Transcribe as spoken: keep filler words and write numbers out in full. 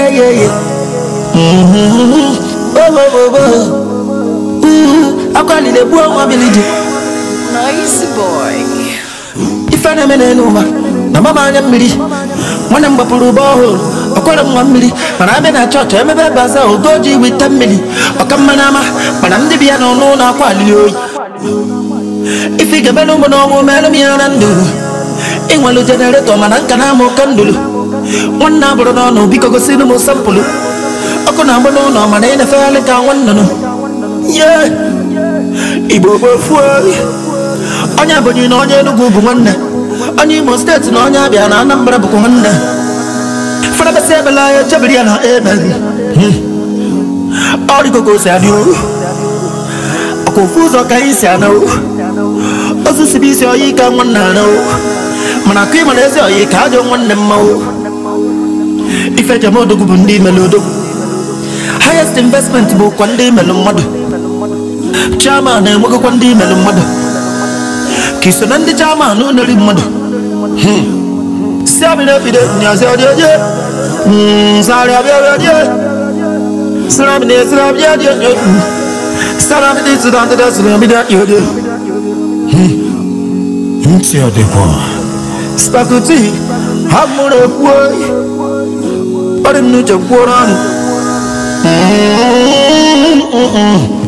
yeah, yeah, yeah. Mm-hmm. Oh, oh, oh, oh. Ooh, I call it a boy, my village. Nice boy. If I am in over, my mama and me. When I'm a puru ball, I call them one milli. But I'm in a church, I'm a bazaar, or goji with ten milli. Or come manama, but I'm the piano, no, no, quality. If you get a no woman, I'm here and do. In one generator, man, I can have more candle. One number no, because I see the most sample. I can have no, no, man, ain't a fair like I want to know. Yeah, Ibo Fury. Onya bonyi na onye Enugu bụ nwanne. Onye Imo steeti na onye Abia na Anambra bụ nwanne. Fana bese ebela ya chabiri ya na ebe. Ori koko si adi o. Okofuzo ka isi ana o. Ozu sibi isi oyi ka nwanne ana o. Mana kwi mana ezi oyi ka ajo nwanne mma o. Ife jama odogwu bụ ndị imelu odogwu. Highest investment bụ kwa ndị imelu mmadụ. Chairman na-enwegokwa ndị imelu mmadụ. Kiso nandi chama no nari mmadụ. Hmm. Sabi na bide nyaze odiye. Hmm. Sari abi odiye. Sarabi ne sarabi odiye. Sarabi ne sarabi ne sarabi odiye. Hmm. Nti ode kwa. Spakuti. Hamure kwa. Odi mnuche kwa rani. Hmm. Hmm.